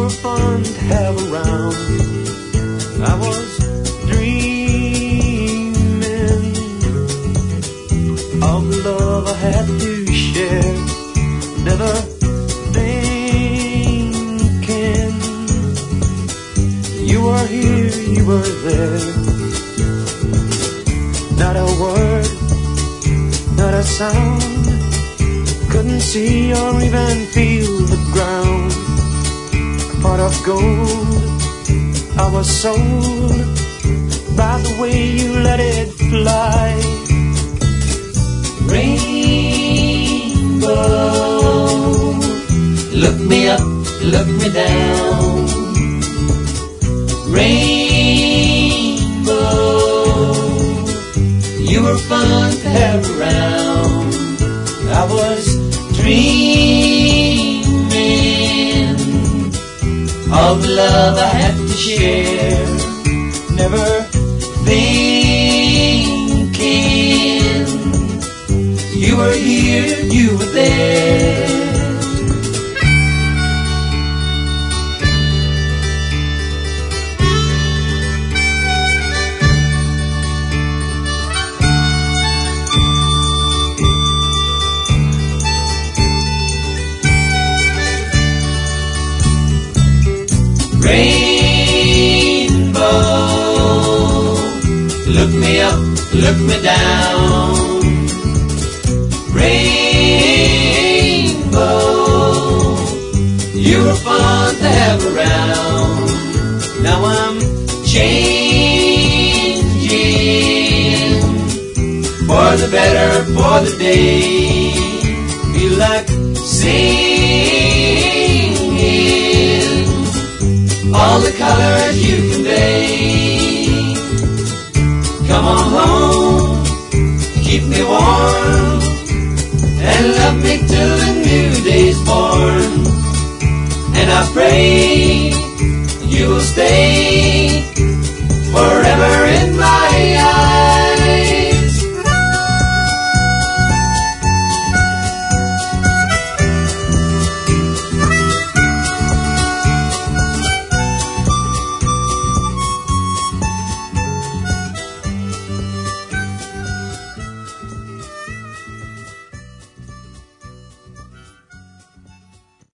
were fun to have around. I was dreaming of the love I had to share. Never thinking you were here, you were there. Not a word, not a sound. Couldn't see or even feel the ground. A pot of gold, I was sold by the way you let it fly. Rainbow, look me up, look me down. Rainbow, you were fun to have around. I was dreaming of the love I had to share. Never thinking you were here, you were there. Rainbow, look me up, look me down. Rainbow, you were fun to have around. Now I'm changing for the better, for the day. Feel like singing all the colors you convey. Come on home, keep me warm, and love me till the new day's born. And I pray you will stay